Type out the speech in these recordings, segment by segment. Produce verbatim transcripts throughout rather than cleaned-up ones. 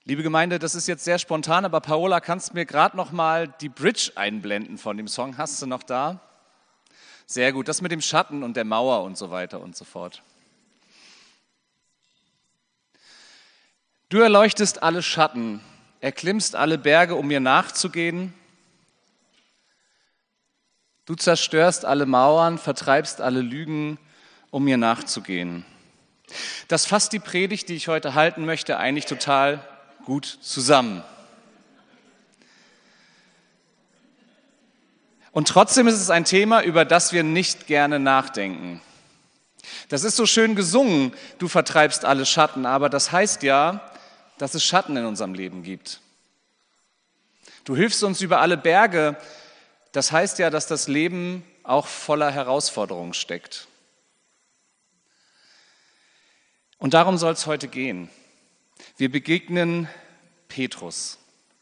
Liebe Gemeinde, das ist jetzt sehr spontan, aber Paola, kannst du mir gerade noch mal die Bridge einblenden von dem Song? Hast du noch da? Sehr gut, das mit dem Schatten und der Mauer und so weiter und so fort. Du erleuchtest alle Schatten, erklimmst alle Berge, um mir nachzugehen. Du zerstörst alle Mauern, vertreibst alle Lügen, um mir nachzugehen. Das fasst die Predigt, die ich heute halten möchte, eigentlich total gut zusammen. Und trotzdem ist es ein Thema, über das wir nicht gerne nachdenken. Das ist so schön gesungen, du vertreibst alle Schatten, aber das heißt ja, dass es Schatten in unserem Leben gibt. Du hilfst uns über alle Berge, das heißt ja, dass das Leben auch voller Herausforderungen steckt. Und darum soll es heute gehen. Wir begegnen Petrus.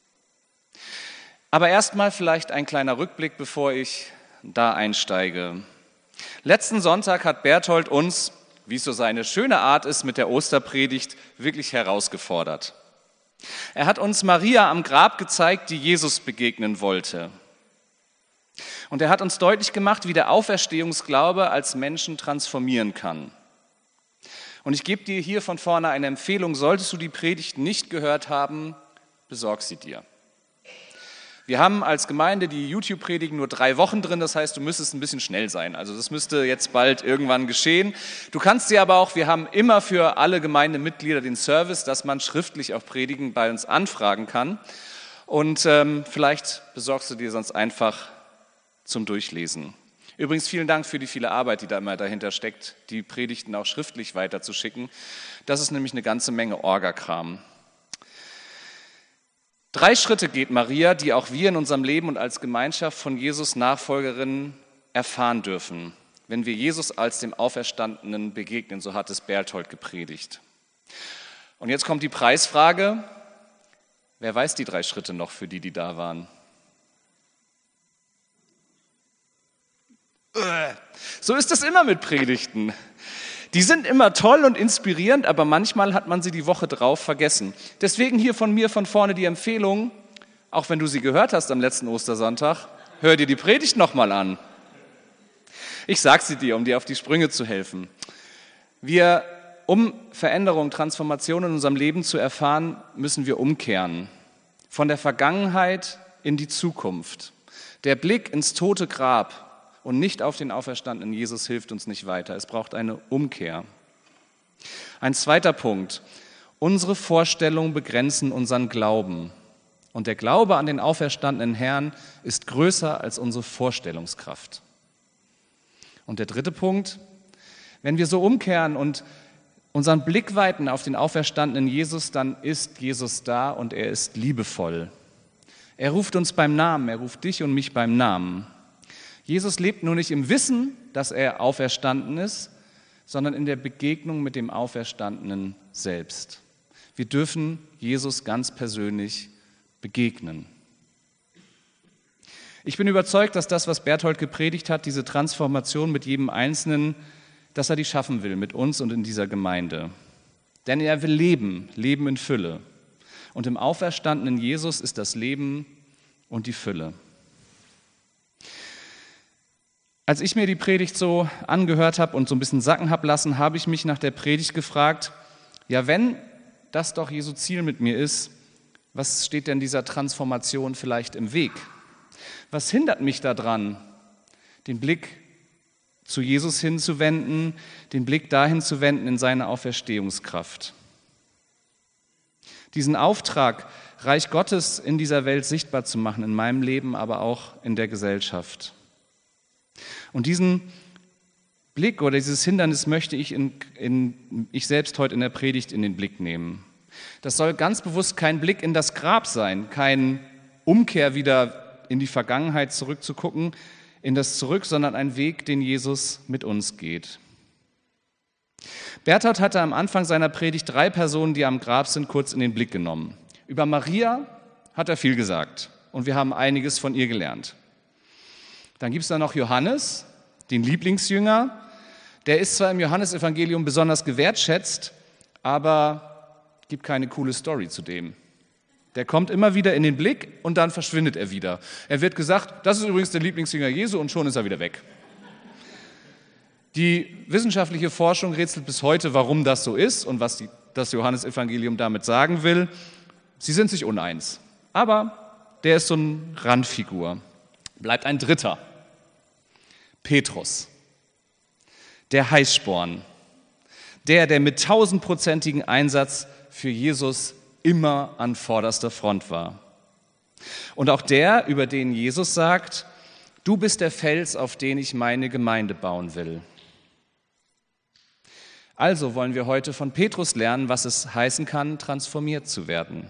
Aber erstmal vielleicht ein kleiner Rückblick, bevor ich da einsteige. Letzten Sonntag hat Berthold uns, wie es so seine schöne Art ist, mit der Osterpredigt wirklich herausgefordert. Er hat uns Maria am Grab gezeigt, die Jesus begegnen wollte. Und er hat uns deutlich gemacht, wie der Auferstehungsglaube als Menschen transformieren kann. Und ich gebe dir hier von vorne eine Empfehlung, solltest du die Predigt nicht gehört haben, besorg sie dir. Wir haben als Gemeinde die YouTube-Predigen nur drei Wochen drin, das heißt, du müsstest ein bisschen schnell sein. Also das müsste jetzt bald irgendwann geschehen. Du kannst dir aber auch, wir haben immer für alle Gemeindemitglieder den Service, dass man schriftlich auf Predigen bei uns anfragen kann. Und ähm, vielleicht besorgst du dir sonst einfach zum Durchlesen. Übrigens vielen Dank für die viele Arbeit, die da immer dahinter steckt, die Predigten auch schriftlich weiterzuschicken. Das ist nämlich eine ganze Menge Orgakram. Drei Schritte geht Maria, die auch wir in unserem Leben und als Gemeinschaft von Jesus Nachfolgerinnen erfahren dürfen, wenn wir Jesus als dem Auferstandenen begegnen, so hat es Berthold gepredigt. Und jetzt kommt die Preisfrage, wer weiß die drei Schritte noch für die, die da waren? So ist es immer mit Predigten. Die sind immer toll und inspirierend, aber manchmal hat man sie die Woche drauf vergessen. Deswegen hier von mir von vorne die Empfehlung, auch wenn du sie gehört hast am letzten Ostersonntag, hör dir die Predigt nochmal an. Ich sage sie dir, um dir auf die Sprünge zu helfen. Wir, um Veränderung, Transformation in unserem Leben zu erfahren, müssen wir umkehren. Von der Vergangenheit in die Zukunft. Der Blick ins tote Grab und nicht auf den auferstandenen Jesus hilft uns nicht weiter. Es braucht eine Umkehr. Ein zweiter Punkt. Unsere Vorstellungen begrenzen unseren Glauben. Und der Glaube an den auferstandenen Herrn ist größer als unsere Vorstellungskraft. Und der dritte Punkt. Wenn wir so umkehren und unseren Blick weiten auf den auferstandenen Jesus, dann ist Jesus da und er ist liebevoll. Er ruft uns beim Namen, er ruft dich und mich beim Namen. Jesus lebt nur nicht im Wissen, dass er auferstanden ist, sondern in der Begegnung mit dem Auferstandenen selbst. Wir dürfen Jesus ganz persönlich begegnen. Ich bin überzeugt, dass das, was Berthold gepredigt hat, diese Transformation mit jedem Einzelnen, dass er die schaffen will, mit uns und in dieser Gemeinde. Denn er will leben, Leben in Fülle. Und im auferstandenen Jesus ist das Leben und die Fülle. Als ich mir die Predigt so angehört habe und so ein bisschen sacken habe lassen, habe ich mich nach der Predigt gefragt, ja, wenn das doch Jesu Ziel mit mir ist, was steht denn dieser Transformation vielleicht im Weg? Was hindert mich daran, den Blick zu Jesus hinzuwenden, den Blick dahin zu wenden in seine Auferstehungskraft? Diesen Auftrag, Reich Gottes in dieser Welt sichtbar zu machen, in meinem Leben, aber auch in der Gesellschaft. Und diesen Blick oder dieses Hindernis möchte ich, in, in, ich selbst heute in der Predigt in den Blick nehmen. Das soll ganz bewusst kein Blick in das Grab sein, kein Umkehr wieder in die Vergangenheit zurückzugucken, in das Zurück, sondern ein Weg, den Jesus mit uns geht. Berthold hatte am Anfang seiner Predigt drei Personen, die am Grab sind, kurz in den Blick genommen. Über Maria hat er viel gesagt und wir haben einiges von ihr gelernt. Dann gibt es da noch Johannes, den Lieblingsjünger. Der ist zwar im Johannesevangelium besonders gewertschätzt, aber gibt keine coole Story zu dem. Der kommt immer wieder in den Blick und dann verschwindet er wieder. Er wird gesagt, das ist übrigens der Lieblingsjünger Jesu und schon ist er wieder weg. Die wissenschaftliche Forschung rätselt bis heute, warum das so ist und was die, das Johannesevangelium damit sagen will. Sie sind sich uneins. Aber der ist so eine Randfigur. Bleibt ein Dritter. Petrus. Der Heißsporn. Der, der mit tausendprozentigen Einsatz für Jesus immer an vorderster Front war. Und auch der, über den Jesus sagt, du bist der Fels, auf den ich meine Gemeinde bauen will. Also wollen wir heute von Petrus lernen, was es heißen kann, transformiert zu werden.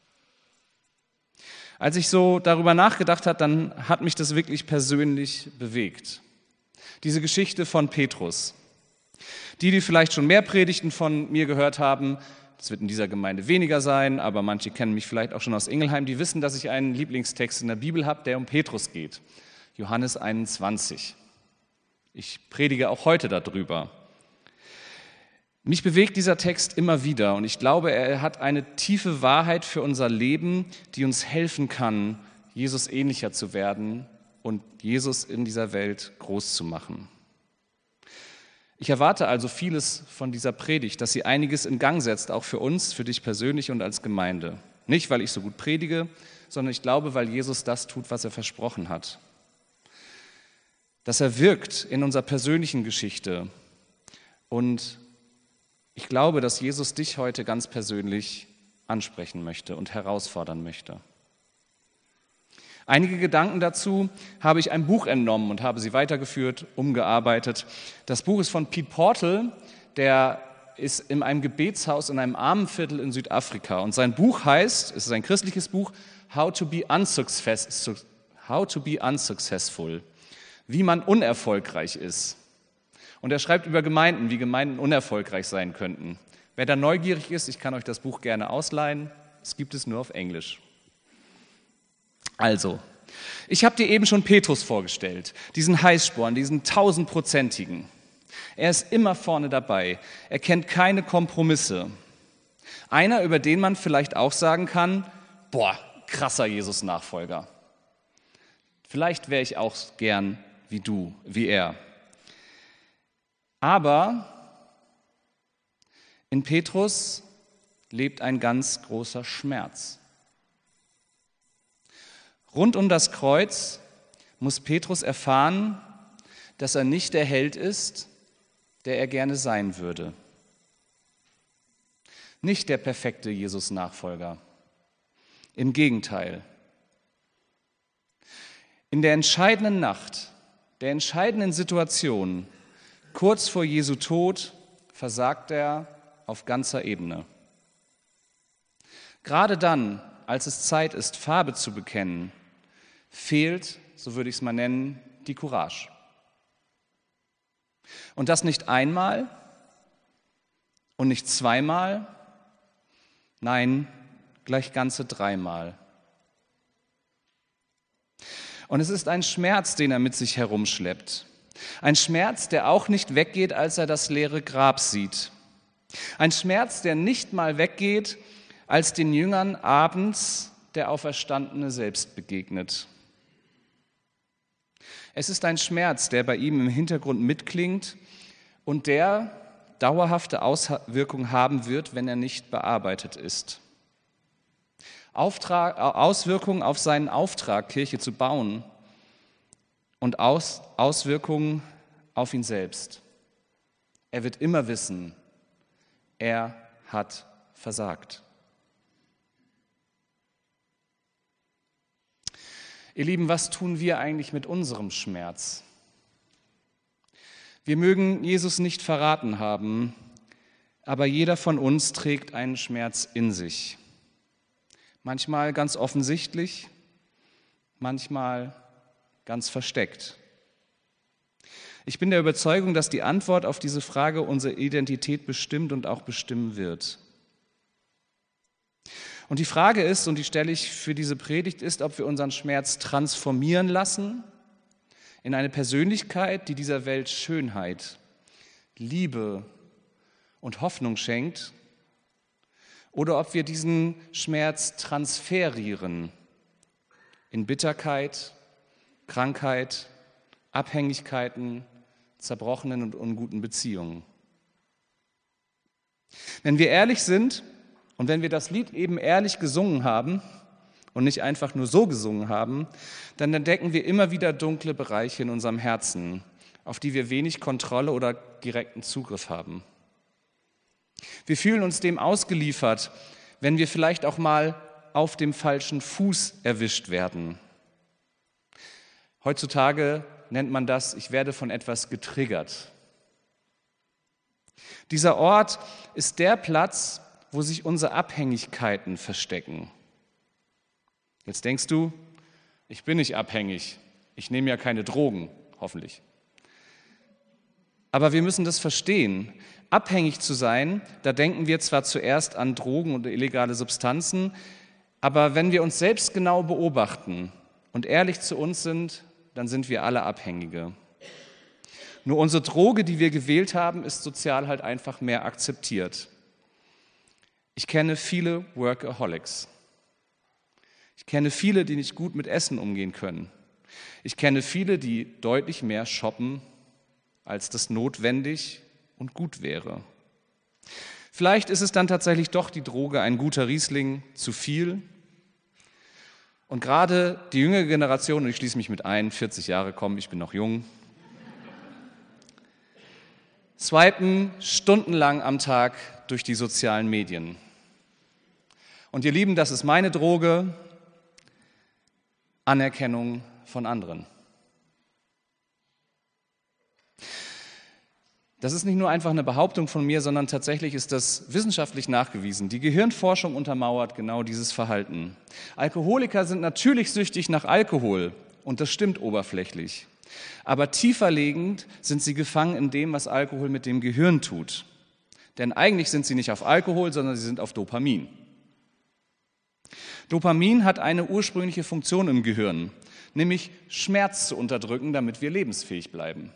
Als ich so darüber nachgedacht habe, dann hat mich das wirklich persönlich bewegt. Diese Geschichte von Petrus. Die, die vielleicht schon mehr Predigten von mir gehört haben, das wird in dieser Gemeinde weniger sein, aber manche kennen mich vielleicht auch schon aus Ingelheim, die wissen, dass ich einen Lieblingstext in der Bibel habe, der um Petrus geht. Johannes einundzwanzig. Ich predige auch heute darüber. Mich bewegt dieser Text immer wieder und ich glaube, er hat eine tiefe Wahrheit für unser Leben, die uns helfen kann, Jesus ähnlicher zu werden und Jesus in dieser Welt groß zu machen. Ich erwarte also vieles von dieser Predigt, dass sie einiges in Gang setzt, auch für uns, für dich persönlich und als Gemeinde. Nicht, weil ich so gut predige, sondern ich glaube, weil Jesus das tut, was er versprochen hat. Dass er wirkt in unserer persönlichen Geschichte. Und ich glaube, dass Jesus dich heute ganz persönlich ansprechen möchte und herausfordern möchte. Einige Gedanken dazu habe ich einem Buch entnommen und habe sie weitergeführt, umgearbeitet. Das Buch ist von Pete Portal, der ist in einem Gebetshaus in einem Armenviertel in Südafrika. Und sein Buch heißt, es ist ein christliches Buch, How to be unsuccess, How to be unsuccessful, wie man unerfolgreich ist. Und er schreibt über Gemeinden, wie Gemeinden unerfolgreich sein könnten. Wer da neugierig ist, ich kann euch das Buch gerne ausleihen. Es gibt es nur auf Englisch. Also, ich habe dir eben schon Petrus vorgestellt, diesen Heißsporn, diesen tausendprozentigen. Er ist immer vorne dabei, er kennt keine Kompromisse. Einer, über den man vielleicht auch sagen kann, boah, krasser Jesus-Nachfolger. Vielleicht wäre ich auch gern wie du, wie er. Aber in Petrus lebt ein ganz großer Schmerz. Rund um das Kreuz muss Petrus erfahren, dass er nicht der Held ist, der er gerne sein würde. Nicht der perfekte Jesus-Nachfolger. Im Gegenteil. In der entscheidenden Nacht, der entscheidenden Situation, kurz vor Jesu Tod, versagt er auf ganzer Ebene. Gerade dann, als es Zeit ist, Farbe zu bekennen, fehlt, so würde ich es mal nennen, die Courage. Und das nicht einmal und nicht zweimal, nein, gleich ganze dreimal. Und es ist ein Schmerz, den er mit sich herumschleppt. Ein Schmerz, der auch nicht weggeht, als er das leere Grab sieht. Ein Schmerz, der nicht mal weggeht, als den Jüngern abends der Auferstandene selbst begegnet. Es ist ein Schmerz, der bei ihm im Hintergrund mitklingt und der dauerhafte Auswirkungen haben wird, wenn er nicht bearbeitet ist. Auftrag, Auswirkungen auf seinen Auftrag, Kirche zu bauen und Aus, Auswirkungen auf ihn selbst. Er wird immer wissen, er hat versagt. Ihr Lieben, was tun wir eigentlich mit unserem Schmerz? Wir mögen Jesus nicht verraten haben, aber jeder von uns trägt einen Schmerz in sich. Manchmal ganz offensichtlich, manchmal ganz versteckt. Ich bin der Überzeugung, dass die Antwort auf diese Frage unsere Identität bestimmt und auch bestimmen wird. Und die Frage ist, und die stelle ich für diese Predigt, ist, ob wir unseren Schmerz transformieren lassen in eine Persönlichkeit, die dieser Welt Schönheit, Liebe und Hoffnung schenkt, oder ob wir diesen Schmerz transferieren in Bitterkeit, Krankheit, Abhängigkeiten, zerbrochenen und unguten Beziehungen. Wenn wir ehrlich sind und wenn wir das Lied eben ehrlich gesungen haben und nicht einfach nur so gesungen haben, dann entdecken wir immer wieder dunkle Bereiche in unserem Herzen, auf die wir wenig Kontrolle oder direkten Zugriff haben. Wir fühlen uns dem ausgeliefert, wenn wir vielleicht auch mal auf dem falschen Fuß erwischt werden. Heutzutage nennt man das, ich werde von etwas getriggert. Dieser Ort ist der Platz, wo sich unsere Abhängigkeiten verstecken. Jetzt denkst du, ich bin nicht abhängig, ich nehme ja keine Drogen, hoffentlich. Aber wir müssen das verstehen. Abhängig zu sein, da denken wir zwar zuerst an Drogen und illegale Substanzen, aber wenn wir uns selbst genau beobachten und ehrlich zu uns sind, dann sind wir alle Abhängige. Nur unsere Droge, die wir gewählt haben, ist sozial halt einfach mehr akzeptiert. Ich kenne viele Workaholics. Ich kenne viele, die nicht gut mit Essen umgehen können. Ich kenne viele, die deutlich mehr shoppen, als das notwendig und gut wäre. Vielleicht ist es dann tatsächlich doch die Droge, ein guter Riesling, zu viel. Und gerade die jüngere Generation, und ich schließe mich mit ein, vierzig Jahre, komm, ich bin noch jung, swipen stundenlang am Tag durch die sozialen Medien. Und ihr Lieben, das ist meine Droge, Anerkennung von anderen. Das ist nicht nur einfach eine Behauptung von mir, sondern tatsächlich ist das wissenschaftlich nachgewiesen. Die Gehirnforschung untermauert genau dieses Verhalten. Alkoholiker sind natürlich süchtig nach Alkohol und das stimmt oberflächlich. Aber tieferlegend sind sie gefangen in dem, was Alkohol mit dem Gehirn tut. Denn eigentlich sind sie nicht auf Alkohol, sondern sie sind auf Dopamin. Dopamin hat eine ursprüngliche Funktion im Gehirn, nämlich Schmerz zu unterdrücken, damit wir lebensfähig bleiben.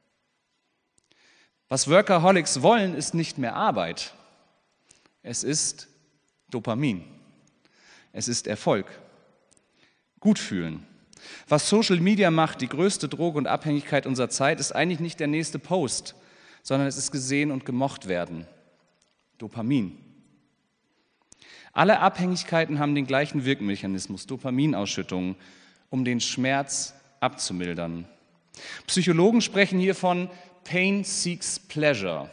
Was Workaholics wollen, ist nicht mehr Arbeit. Es ist Dopamin. Es ist Erfolg. Gutfühlen. Was Social Media macht, die größte Droge und Abhängigkeit unserer Zeit, ist eigentlich nicht der nächste Post, sondern es ist gesehen und gemocht werden. Dopamin. Alle Abhängigkeiten haben den gleichen Wirkmechanismus, Dopaminausschüttung, um den Schmerz abzumildern. Psychologen sprechen hier von Pain seeks pleasure.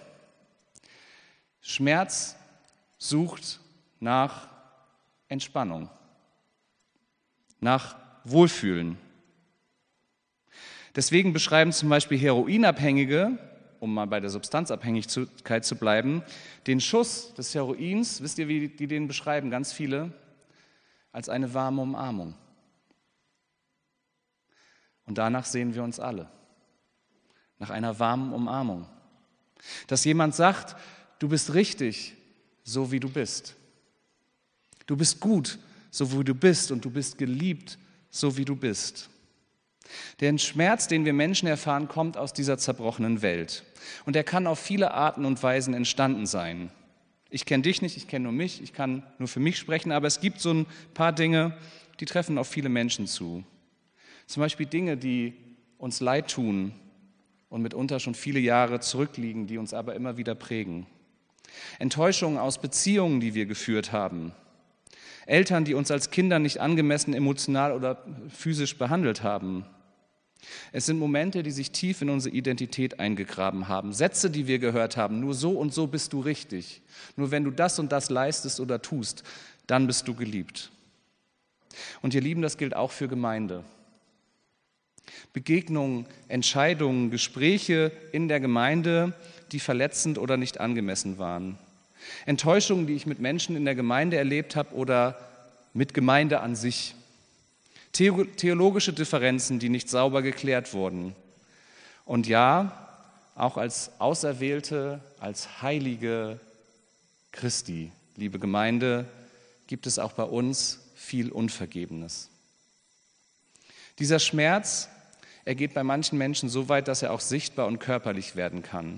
Schmerz sucht nach Entspannung, nach Wohlfühlen. Deswegen beschreiben zum Beispiel Heroinabhängige, um mal bei der Substanzabhängigkeit zu bleiben, den Schuss des Heroins, wisst ihr, wie die den beschreiben, ganz viele, als eine warme Umarmung. Und danach sehen wir uns alle. Nach einer warmen Umarmung. Dass jemand sagt, du bist richtig, so wie du bist. Du bist gut, so wie du bist, und du bist geliebt, so wie du bist. Der Schmerz, den wir Menschen erfahren, kommt aus dieser zerbrochenen Welt. Und er kann auf viele Arten und Weisen entstanden sein. Ich kenne dich nicht, ich kenne nur mich, ich kann nur für mich sprechen, aber es gibt so ein paar Dinge, die treffen auf viele Menschen zu. Zum Beispiel Dinge, die uns leid tun, und mitunter schon viele Jahre zurückliegen, die uns aber immer wieder prägen. Enttäuschungen aus Beziehungen, die wir geführt haben. Eltern, die uns als Kinder nicht angemessen emotional oder physisch behandelt haben. Es sind Momente, die sich tief in unsere Identität eingegraben haben. Sätze, die wir gehört haben, nur so und so bist du richtig. Nur wenn du das und das leistest oder tust, dann bist du geliebt. Und ihr Lieben, das gilt auch für Gemeinde. Begegnungen, Entscheidungen, Gespräche in der Gemeinde, die verletzend oder nicht angemessen waren. Enttäuschungen, die ich mit Menschen in der Gemeinde erlebt habe oder mit Gemeinde an sich. Theologische Differenzen, die nicht sauber geklärt wurden. Und ja, auch als Auserwählte, als Heilige Christi, liebe Gemeinde, gibt es auch bei uns viel Unvergebenes. Dieser Schmerz, er geht bei manchen Menschen so weit, dass er auch sichtbar und körperlich werden kann.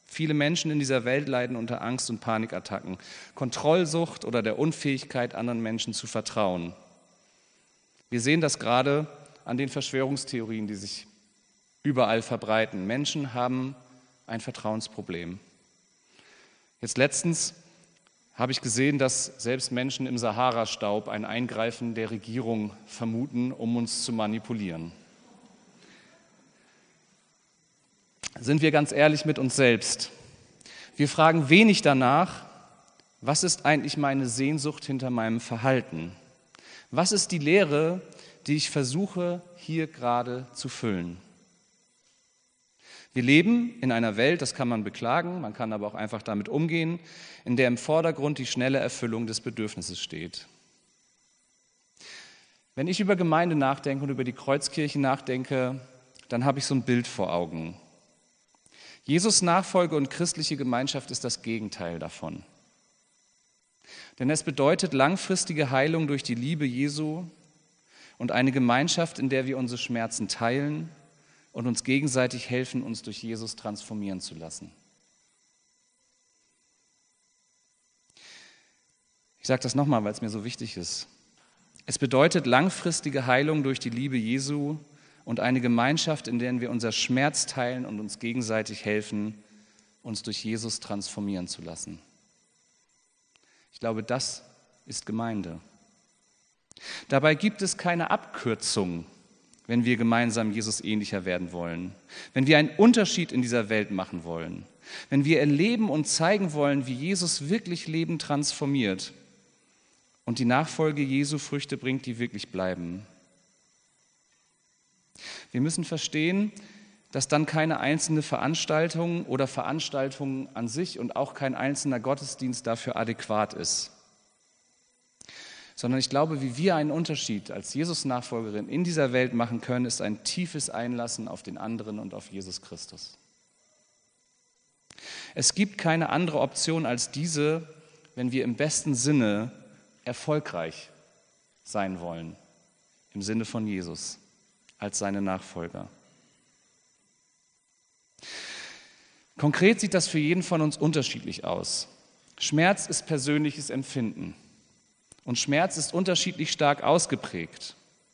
Viele Menschen in dieser Welt leiden unter Angst- und Panikattacken, Kontrollsucht oder der Unfähigkeit, anderen Menschen zu vertrauen. Wir sehen das gerade an den Verschwörungstheorien, die sich überall verbreiten. Menschen haben ein Vertrauensproblem. Jetzt letztens habe ich gesehen, dass selbst Menschen im Sahara-Staub ein Eingreifen der Regierung vermuten, um uns zu manipulieren. Sind wir ganz ehrlich mit uns selbst? Wir fragen wenig danach, was ist eigentlich meine Sehnsucht hinter meinem Verhalten? Was ist die Leere, die ich versuche, hier gerade zu füllen? Wir leben in einer Welt, das kann man beklagen, man kann aber auch einfach damit umgehen, in der im Vordergrund die schnelle Erfüllung des Bedürfnisses steht. Wenn ich über Gemeinde nachdenke und über die Kreuzkirche nachdenke, dann habe ich so ein Bild vor Augen. Jesus Nachfolge und christliche Gemeinschaft ist das Gegenteil davon. Denn es bedeutet langfristige Heilung durch die Liebe Jesu und eine Gemeinschaft, in der wir unsere Schmerzen teilen und uns gegenseitig helfen, uns durch Jesus transformieren zu lassen. Ich sage das nochmal, weil es mir so wichtig ist. Es bedeutet langfristige Heilung durch die Liebe Jesu und eine Gemeinschaft, in der wir unser Schmerz teilen und uns gegenseitig helfen, uns durch Jesus transformieren zu lassen. Ich glaube, das ist Gemeinde. Dabei gibt es keine Abkürzung, wenn wir gemeinsam Jesus ähnlicher werden wollen, wenn wir einen Unterschied in dieser Welt machen wollen, wenn wir erleben und zeigen wollen, wie Jesus wirklich Leben transformiert und die Nachfolge Jesu Früchte bringt, die wirklich bleiben. Wir müssen verstehen, dass dann keine einzelne Veranstaltung oder Veranstaltung an sich und auch kein einzelner Gottesdienst dafür adäquat ist. Sondern ich glaube, wie wir einen Unterschied als Jesus-Nachfolgerin in dieser Welt machen können, ist ein tiefes Einlassen auf den anderen und auf Jesus Christus. Es gibt keine andere Option als diese, wenn wir im besten Sinne erfolgreich sein wollen, im Sinne von Jesus, als seine Nachfolger. Konkret sieht das für jeden von uns unterschiedlich aus. Schmerz ist persönliches Empfinden und Schmerz ist unterschiedlich stark ausgeprägt.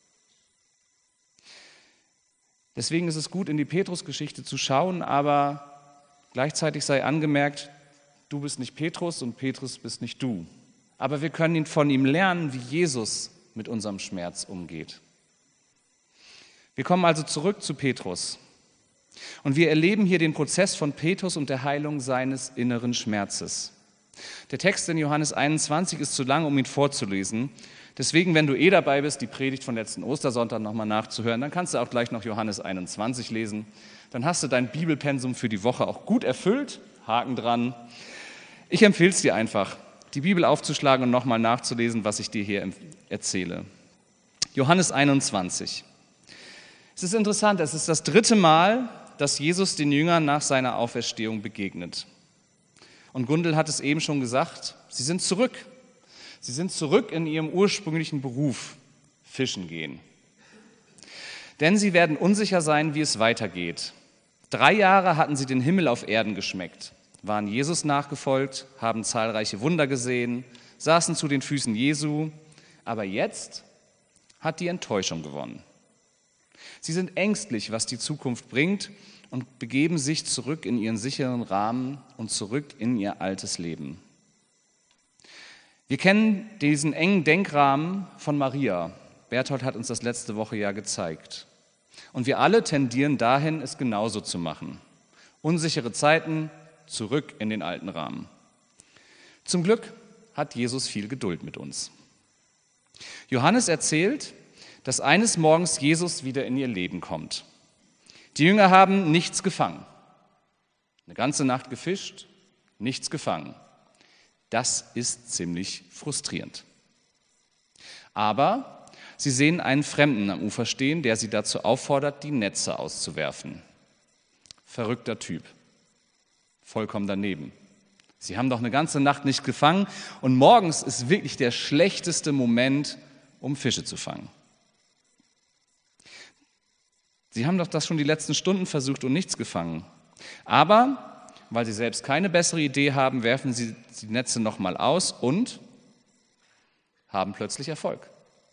Deswegen ist es gut, in die Petrus-Geschichte zu schauen, aber gleichzeitig sei angemerkt, du bist nicht Petrus und Petrus bist nicht du. Aber wir können von ihm lernen, wie Jesus mit unserem Schmerz umgeht. Wir kommen also zurück zu Petrus. Und wir erleben hier den Prozess von Petrus und der Heilung seines inneren Schmerzes. Der Text in Johannes einundzwanzig ist zu lang, um ihn vorzulesen. Deswegen, wenn du eh dabei bist, die Predigt von letzten Ostersonntag nochmal nachzuhören, dann kannst du auch gleich noch Johannes einundzwanzig lesen. Dann hast du dein Bibelpensum für die Woche auch gut erfüllt. Haken dran. Ich empfehle es dir einfach, die Bibel aufzuschlagen und nochmal nachzulesen, was ich dir hier erzähle. Johannes einundzwanzig. Es ist interessant, es ist das dritte Mal, dass Jesus den Jüngern nach seiner Auferstehung begegnet. Und Gundel hat es eben schon gesagt, sie sind zurück. Sie sind zurück in ihrem ursprünglichen Beruf, Fischen gehen. Denn sie werden unsicher sein, wie es weitergeht. Drei Jahre hatten sie den Himmel auf Erden geschmeckt, waren Jesus nachgefolgt, haben zahlreiche Wunder gesehen, saßen zu den Füßen Jesu, aber jetzt hat die Enttäuschung gewonnen. Sie sind ängstlich, was die Zukunft bringt und begeben sich zurück in ihren sicheren Rahmen und zurück in ihr altes Leben. Wir kennen diesen engen Denkrahmen von Maria. Berthold hat uns das letzte Woche ja gezeigt. Und wir alle tendieren dahin, es genauso zu machen. Unsichere Zeiten, zurück in den alten Rahmen. Zum Glück hat Jesus viel Geduld mit uns. Johannes erzählt, dass eines Morgens Jesus wieder in ihr Leben kommt. Die Jünger haben nichts gefangen. Eine ganze Nacht gefischt, nichts gefangen. Das ist ziemlich frustrierend. Aber sie sehen einen Fremden am Ufer stehen, der sie dazu auffordert, die Netze auszuwerfen. Verrückter Typ. Vollkommen daneben. Sie haben doch eine ganze Nacht nicht gefangen und morgens ist wirklich der schlechteste Moment, um Fische zu fangen. Sie haben doch das schon die letzten Stunden versucht und nichts gefangen. Aber Weil sie selbst keine bessere Idee haben, werfen sie die Netze nochmal aus und haben plötzlich Erfolg.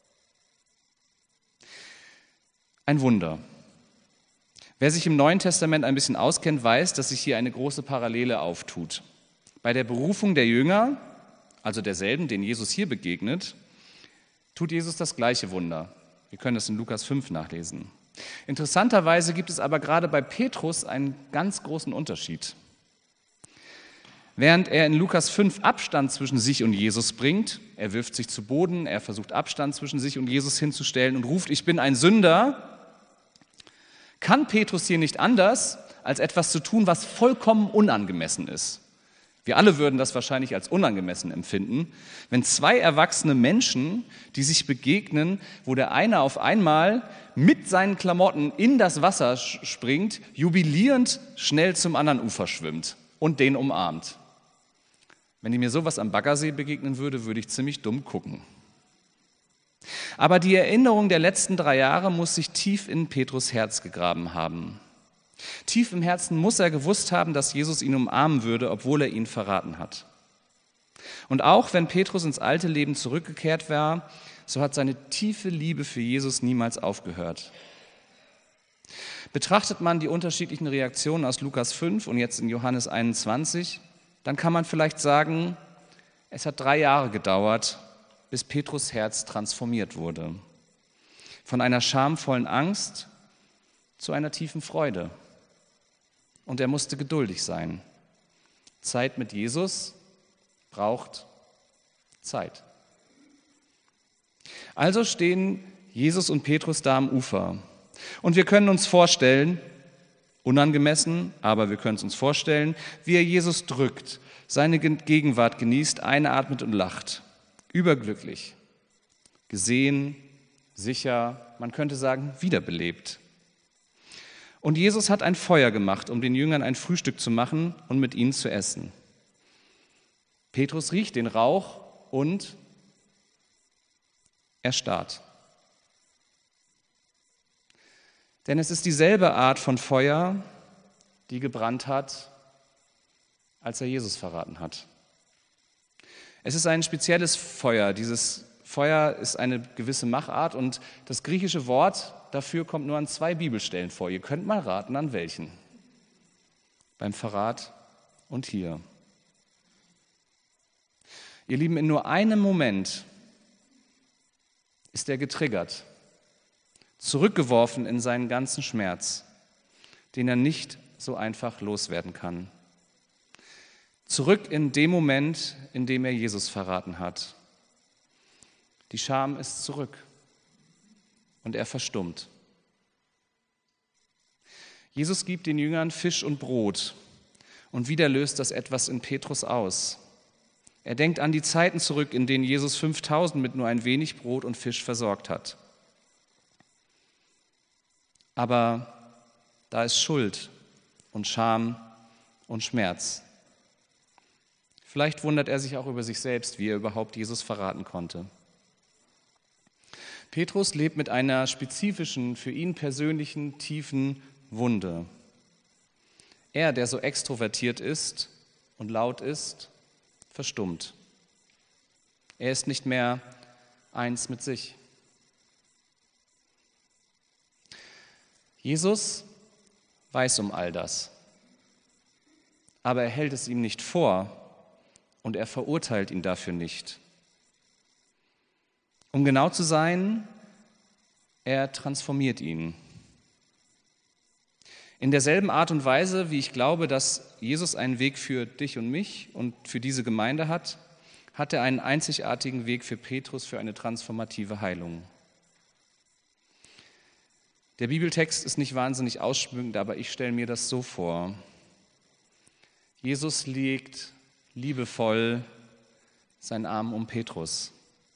Ein Wunder. Wer sich im Neuen Testament ein bisschen auskennt, weiß, dass sich hier eine große Parallele auftut. Bei der Berufung der Jünger, also derselben, denen Jesus hier begegnet, tut Jesus das gleiche Wunder. Wir können das in Lukas fünf nachlesen. Interessanterweise gibt es aber gerade bei Petrus einen ganz großen Unterschied. Während er in Lukas fünf Abstand zwischen sich und Jesus bringt, er wirft sich zu Boden, er versucht Abstand zwischen sich und Jesus hinzustellen und ruft, ich bin ein Sünder, kann Petrus hier nicht anders, als etwas zu tun, was vollkommen unangemessen ist. Wir alle würden das wahrscheinlich als unangemessen empfinden, wenn zwei erwachsene Menschen, die sich begegnen, wo der eine auf einmal mit seinen Klamotten in das Wasser springt, jubilierend schnell zum anderen Ufer schwimmt und den umarmt. Wenn mir sowas am Baggersee begegnen würde, würde ich ziemlich dumm gucken. Aber die Erinnerung der letzten drei Jahre muss sich tief in Petrus Herz gegraben haben. Tief im Herzen muss er gewusst haben, dass Jesus ihn umarmen würde, obwohl er ihn verraten hat. Und auch wenn Petrus ins alte Leben zurückgekehrt war, so hat seine tiefe Liebe für Jesus niemals aufgehört. Betrachtet man die unterschiedlichen Reaktionen aus Lukas fünf und jetzt in Johannes einundzwanzig, dann kann man vielleicht sagen, es hat drei Jahre gedauert, bis Petrus Herz transformiert wurde. Von einer schamvollen Angst zu einer tiefen Freude. Und er musste geduldig sein. Zeit mit Jesus braucht Zeit. Also stehen Jesus und Petrus da am Ufer. Und wir können uns vorstellen, unangemessen, aber wir können es uns vorstellen, wie er Jesus drückt, seine Gegenwart genießt, einatmet und lacht. Überglücklich, gesehen, sicher, man könnte sagen, wiederbelebt. Und Jesus hat ein Feuer gemacht, um den Jüngern ein Frühstück zu machen und mit ihnen zu essen. Petrus riecht den Rauch und erstarrt. Denn es ist dieselbe Art von Feuer, die gebrannt hat, als er Jesus verraten hat. Es ist ein spezielles Feuer. Dieses Feuer ist eine gewisse Machart und das griechische Wort dafür kommt nur an zwei Bibelstellen vor. Ihr könnt mal raten, an welchen. Beim Verrat und hier. Ihr Lieben, in nur einem Moment ist er getriggert, zurückgeworfen in seinen ganzen Schmerz, den er nicht so einfach loswerden kann. Zurück in dem Moment, in dem er Jesus verraten hat. Die Scham ist zurück und er verstummt. Jesus gibt den Jüngern Fisch und Brot und wieder löst das etwas in Petrus aus. Er denkt an die Zeiten zurück, in denen Jesus fünftausend mit nur ein wenig Brot und Fisch versorgt hat. Aber da ist Schuld und Scham und Schmerz. Vielleicht wundert er sich auch über sich selbst, wie er überhaupt Jesus verraten konnte. Petrus lebt mit einer spezifischen, für ihn persönlichen, tiefen Wunde. Er, der so extrovertiert ist und laut ist, verstummt. Er ist nicht mehr eins mit sich. Jesus weiß um all das, aber er hält es ihm nicht vor und er verurteilt ihn dafür nicht. Um genau zu sein, er transformiert ihn. In derselben Art und Weise, wie ich glaube, dass Jesus einen Weg für dich und mich und für diese Gemeinde hat, hat er einen einzigartigen Weg für Petrus für eine transformative Heilung. Der Bibeltext ist nicht wahnsinnig ausschmückend, aber ich stelle mir das so vor. Jesus legt liebevoll seinen Arm um Petrus.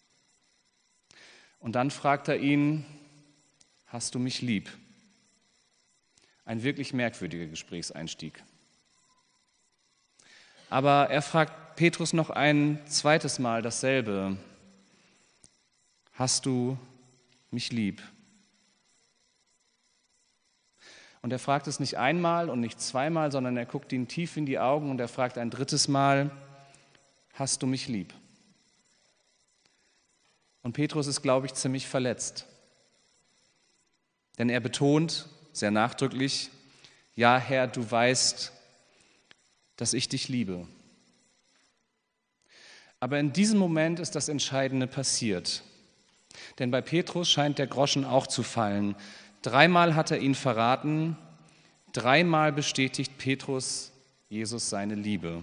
Und dann fragt er ihn, hast du mich lieb? Ein wirklich merkwürdiger Gesprächseinstieg. Aber er fragt Petrus noch ein zweites Mal dasselbe. Hast du mich lieb? Und er fragt es nicht einmal und nicht zweimal, sondern er guckt ihn tief in die Augen und er fragt ein drittes Mal, hast du mich lieb? Und Petrus ist, glaube ich, ziemlich verletzt. Denn er betont sehr nachdrücklich, ja Herr, du weißt, dass ich dich liebe. Aber in diesem Moment ist das Entscheidende passiert. Denn bei Petrus scheint der Groschen auch zu fallen. Dreimal hat er ihn verraten, dreimal bestätigt Petrus Jesus seine Liebe.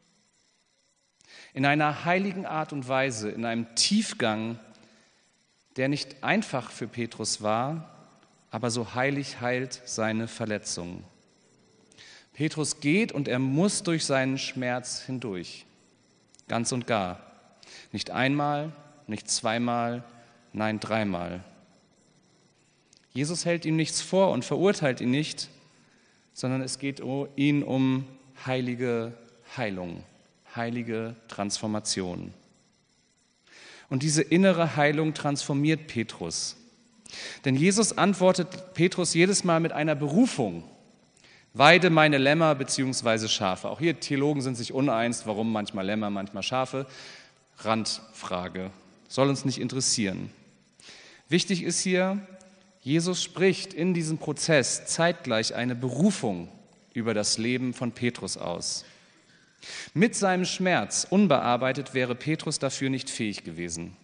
In einer heiligen Art und Weise, in einem Tiefgang, der nicht einfach für Petrus war, aber so heilig heilt seine Verletzung. Petrus geht und er muss durch seinen Schmerz hindurch, ganz und gar. Nicht einmal, nicht zweimal, nein, dreimal. Jesus hält ihm nichts vor und verurteilt ihn nicht, sondern es geht ihn um heilige Heilung, heilige Transformation. Und diese innere Heilung transformiert Petrus. Denn Jesus antwortet Petrus jedes Mal mit einer Berufung. Weide meine Lämmer bzw. Schafe. Auch hier Theologen sind sich uneins, warum manchmal Lämmer, manchmal Schafe. Randfrage, soll uns nicht interessieren. Wichtig ist hier, Jesus spricht in diesem Prozess zeitgleich eine Berufung über das Leben von Petrus aus. Mit seinem Schmerz, unbearbeitet, wäre Petrus dafür nicht fähig gewesen.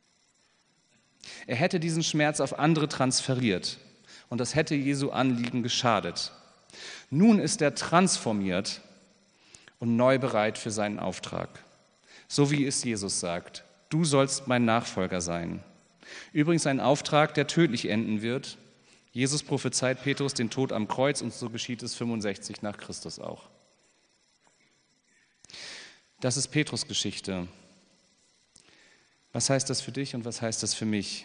Er hätte diesen Schmerz auf andere transferiert und das hätte Jesu Anliegen geschadet. Nun ist er transformiert und neu bereit für seinen Auftrag. So wie es Jesus sagt, du sollst mein Nachfolger sein. Übrigens ein Auftrag, der tödlich enden wird. Jesus prophezeit Petrus den Tod am Kreuz und so geschieht es fünfundsechzig nach Christus auch. Das ist Petrus Geschichte. Was heißt das für dich und was heißt das für mich?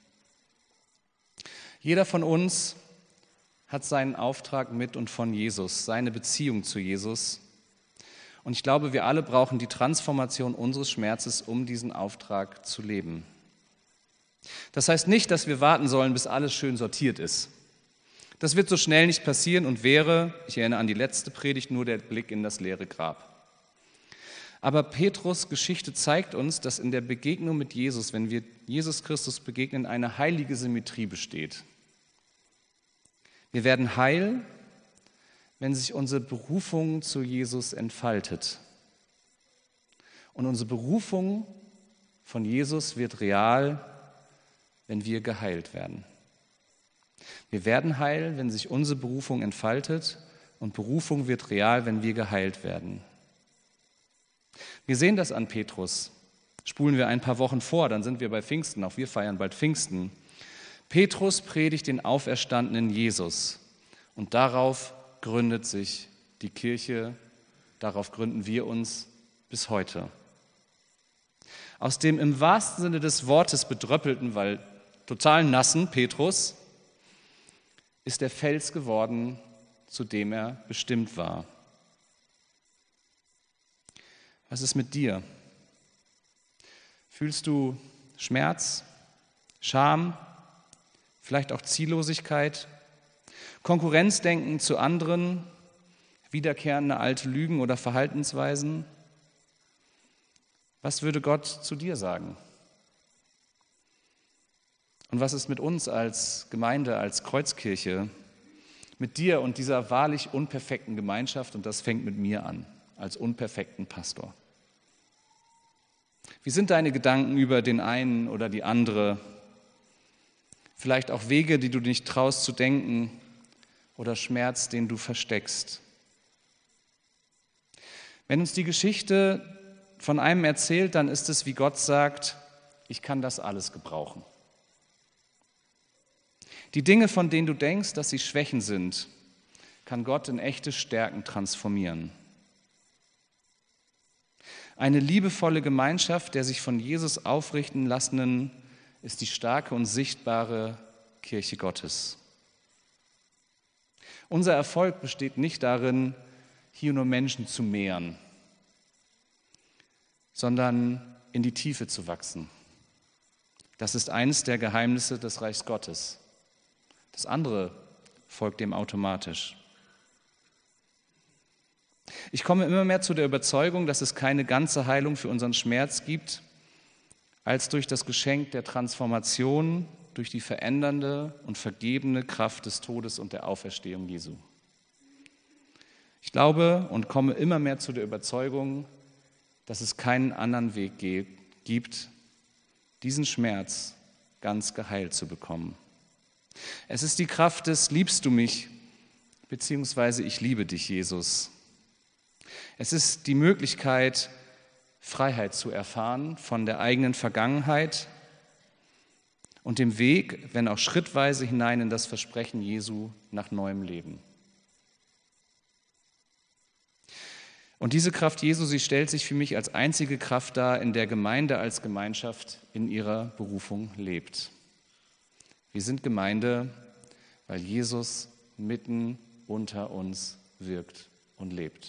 Jeder von uns hat seinen Auftrag mit und von Jesus, seine Beziehung zu Jesus. Und ich glaube, wir alle brauchen die Transformation unseres Schmerzes, um diesen Auftrag zu leben. Das heißt nicht, dass wir warten sollen, bis alles schön sortiert ist. Das wird so schnell nicht passieren und wäre, ich erinnere an die letzte Predigt, nur der Blick in das leere Grab. Aber Petrus' Geschichte zeigt uns, dass in der Begegnung mit Jesus, wenn wir Jesus Christus begegnen, eine heilige Symmetrie besteht. Wir werden heil, wenn sich unsere Berufung zu Jesus entfaltet. Und unsere Berufung von Jesus wird real, wenn wir geheilt werden. Wir werden heil, wenn sich unsere Berufung entfaltet und Berufung wird real, wenn wir geheilt werden. Wir sehen das an Petrus. Spulen wir ein paar Wochen vor, dann sind wir bei Pfingsten, auch wir feiern bald Pfingsten. Petrus predigt den auferstandenen Jesus und darauf gründet sich die Kirche, darauf gründen wir uns bis heute. Aus dem im wahrsten Sinne des Wortes bedröppelten, weil total nassen Petrus ist der Fels geworden, zu dem er bestimmt war. Was ist mit dir? Fühlst du Schmerz, Scham, vielleicht auch Ziellosigkeit, Konkurrenzdenken zu anderen, wiederkehrende alte Lügen oder Verhaltensweisen? Was würde Gott zu dir sagen? Und was ist mit uns als Gemeinde, als Kreuzkirche, mit dir und dieser wahrlich unperfekten Gemeinschaft? Und das fängt mit mir an, als unperfekten Pastor. Wie sind deine Gedanken über den einen oder die andere? Vielleicht auch Wege, die du nicht traust zu denken oder Schmerz, den du versteckst. Wenn uns die Geschichte von einem erzählt, dann ist es, wie Gott sagt, ich kann das alles gebrauchen. Die Dinge, von denen du denkst, dass sie Schwächen sind, kann Gott in echte Stärken transformieren. Eine liebevolle Gemeinschaft der sich von Jesus aufrichten lassenden ist die starke und sichtbare Kirche Gottes. Unser Erfolg besteht nicht darin, hier nur Menschen zu mehren, sondern in die Tiefe zu wachsen. Das ist eines der Geheimnisse des Reichs Gottes. Das andere folgt dem automatisch. Ich komme immer mehr zu der Überzeugung, dass es keine ganze Heilung für unseren Schmerz gibt, als durch das Geschenk der Transformation, durch die verändernde und vergebene Kraft des Todes und der Auferstehung Jesu. Ich glaube und komme immer mehr zu der Überzeugung, dass es keinen anderen Weg gibt, diesen Schmerz ganz geheilt zu bekommen. Es ist die Kraft des Liebst du mich, beziehungsweise ich liebe dich, Jesus. Es ist die Möglichkeit, Freiheit zu erfahren von der eigenen Vergangenheit und dem Weg, wenn auch schrittweise, hinein in das Versprechen Jesu nach neuem Leben. Und diese Kraft Jesu, sie stellt sich für mich als einzige Kraft dar, in der Gemeinde als Gemeinschaft in ihrer Berufung lebt. Wir sind Gemeinde, weil Jesus mitten unter uns wirkt und lebt.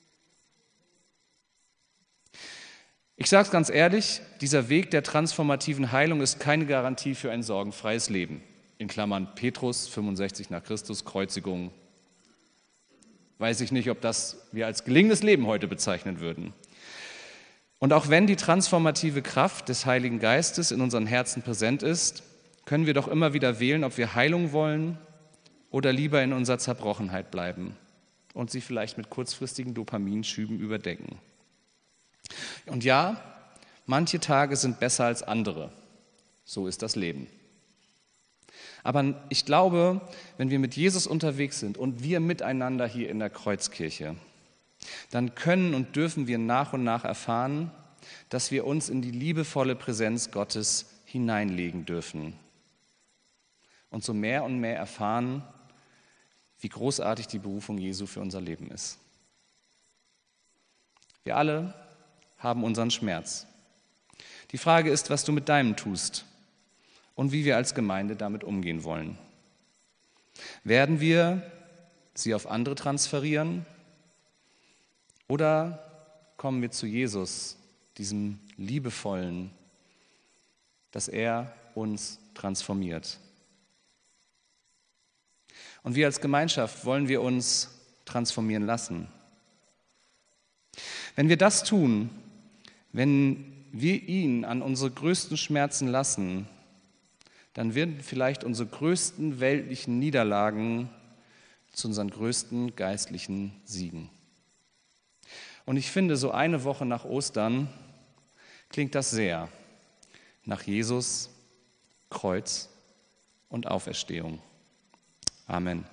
Ich sage es ganz ehrlich, dieser Weg der transformativen Heilung ist keine Garantie für ein sorgenfreies Leben. In Klammern Petrus, fünfundsechzig nach Christus, Kreuzigung. Weiß ich nicht, ob das wir als gelingendes Leben heute bezeichnen würden. Und auch wenn die transformative Kraft des Heiligen Geistes in unseren Herzen präsent ist, können wir doch immer wieder wählen, ob wir Heilung wollen oder lieber in unserer Zerbrochenheit bleiben und sie vielleicht mit kurzfristigen Dopaminschüben überdecken. Und ja, manche Tage sind besser als andere. So ist das Leben. Aber ich glaube, wenn wir mit Jesus unterwegs sind und wir miteinander hier in der Kreuzkirche, dann können und dürfen wir nach und nach erfahren, dass wir uns in die liebevolle Präsenz Gottes hineinlegen dürfen. Und so mehr und mehr erfahren, wie großartig die Berufung Jesu für unser Leben ist. Wir alle haben unseren Schmerz. Die Frage ist, was du mit deinem tust und wie wir als Gemeinde damit umgehen wollen. Werden wir sie auf andere transferieren oder kommen wir zu Jesus, diesem liebevollen, dass er uns transformiert? Und wir als Gemeinschaft wollen wir uns transformieren lassen. Wenn wir das tun, wenn wir ihn an unsere größten Schmerzen lassen, dann werden vielleicht unsere größten weltlichen Niederlagen zu unseren größten geistlichen Siegen. Und ich finde, so eine Woche nach Ostern klingt das sehr nach Jesus, Kreuz und Auferstehung. Amen.